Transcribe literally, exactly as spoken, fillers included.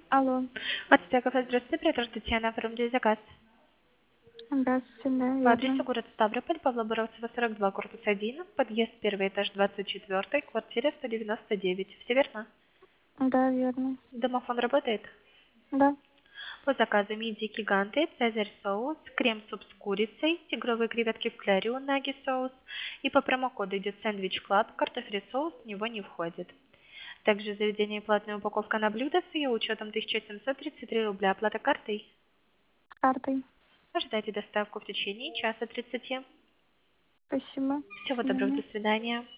Алло. Мастер кафе, здравствуйте, оператор Татьяна, оформляю заказ. Здравствуйте, да, По адресу верно. город Ставрополь, Павла Буровцева, сорок два, корпус один, подъезд первый этаж, двадцать четыре, квартира сто девяносто девять. Все верно? Да, верно. Домофон работает? Да. По заказу мидии гиганты, цезарь соус, крем-суп с курицей, тигровые креветки в клярю, наги соус. И по промокоду идет сэндвич клаб, картофель соус в него не входит. Также в заведении платная упаковка на блюдо с ее учетом тысяча семьсот тридцать три рубля. Оплата картой. С картой. Ожидайте доставку в течение часа тридцати. Спасибо. До Всего доброго, свидания. до свидания.